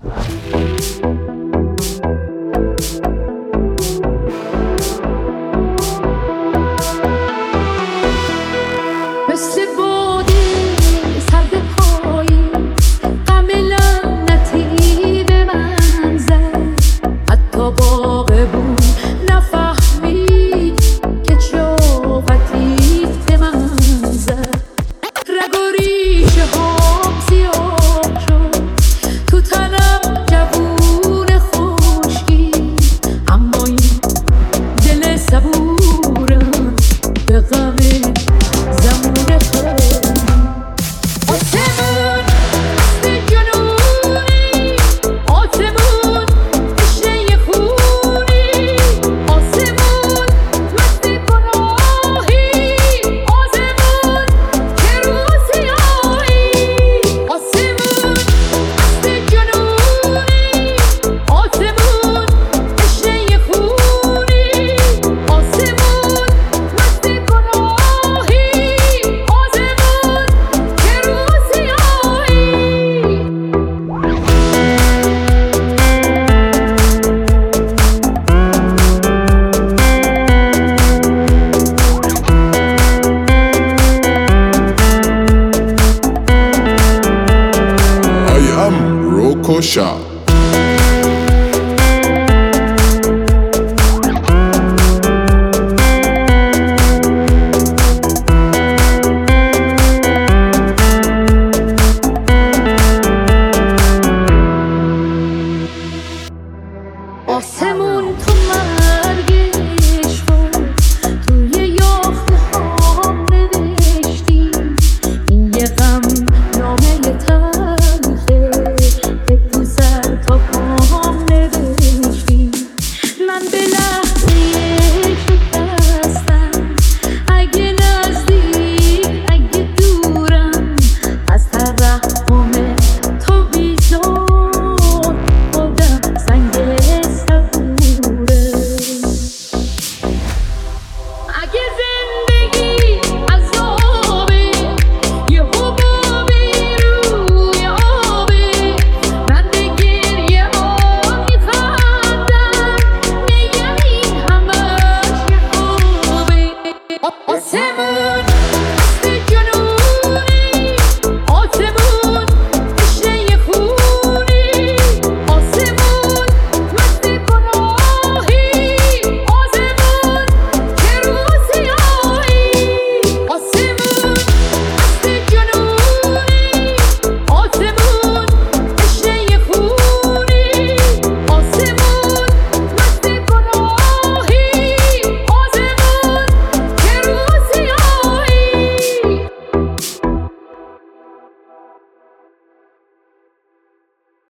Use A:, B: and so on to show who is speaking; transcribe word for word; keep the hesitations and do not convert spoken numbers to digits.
A: مثل باد سرد پاییز غم لعنتی به من زد، حتی باغ بود نفهمید که چاقتیت به من زد. رگ و ریشه هام زیاد شد تو تنم جوون خشکی، اما این دل صبورم به غم زمون خود. آسمون مست جنونی، آسمون تشنه خونی، آسمون مست گناهی، آسمون که روز سیاهی. آسمون مست جنونی، آسمون تشنه خونی، آسمون مست گناهی، آسمون که روز سیاهی.
B: I am Rokosha.